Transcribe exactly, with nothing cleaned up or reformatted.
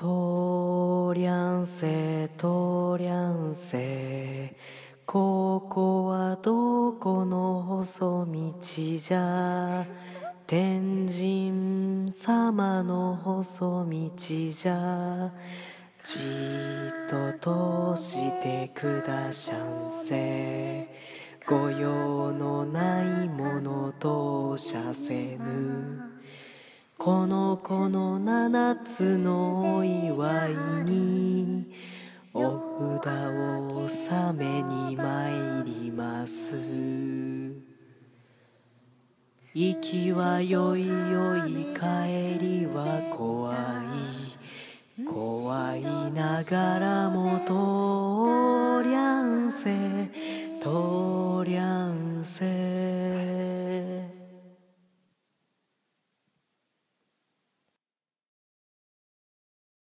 とりゃんせとりゃんせ、ここはどこの細道じゃ、天神様の細道じゃ、じっと通してくだしゃんせ、ご用のないものとしゃせぬ、この子の七つのお祝いにお札を納めに参ります。行きはよいよい、帰りは怖い、怖いながらも